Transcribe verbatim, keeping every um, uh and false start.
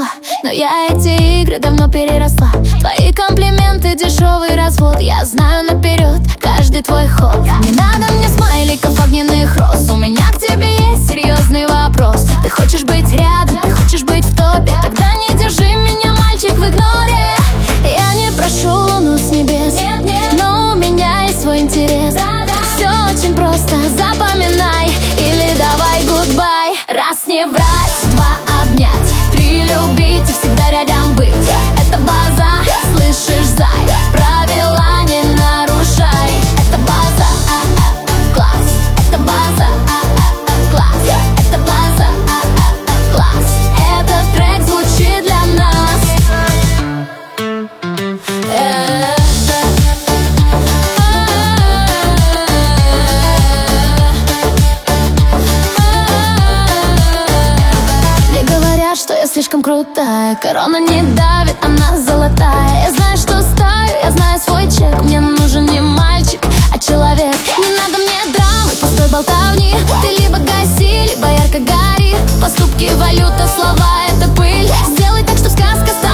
была, но я эти игры давно переросла. Твои комплименты, дешевый развод, я знаю наперед каждый твой ход. Не надо мне смайликов, огненных роз, у меня к тебе есть серьезный вопрос. Ты хочешь быть рядом, ты хочешь быть в топе, тогда не держи меня, мальчик, в игноре. Я не прошу луну с небес, но у меня есть свой интерес. Все очень просто, запоминай или давай гудбай. Раз не брать, два обнять, три любить и всегда рядом быть. Это база, слышишь, зай, правила не нарушай. Это база, а-а, класс. Это база, а-а, класс. Это база, а-а, класс. Этот трек звучит для нас. Что я слишком крутая, корона не давит, она золотая. Я знаю, что стою, я знаю свой чек. Мне нужен не мальчик, а человек. Не надо мне драмы, пустой болтовни. Ты либо гаси, либо ярко гори. Поступки, валюта, слова — это пыль. Сделай так, что сказка станет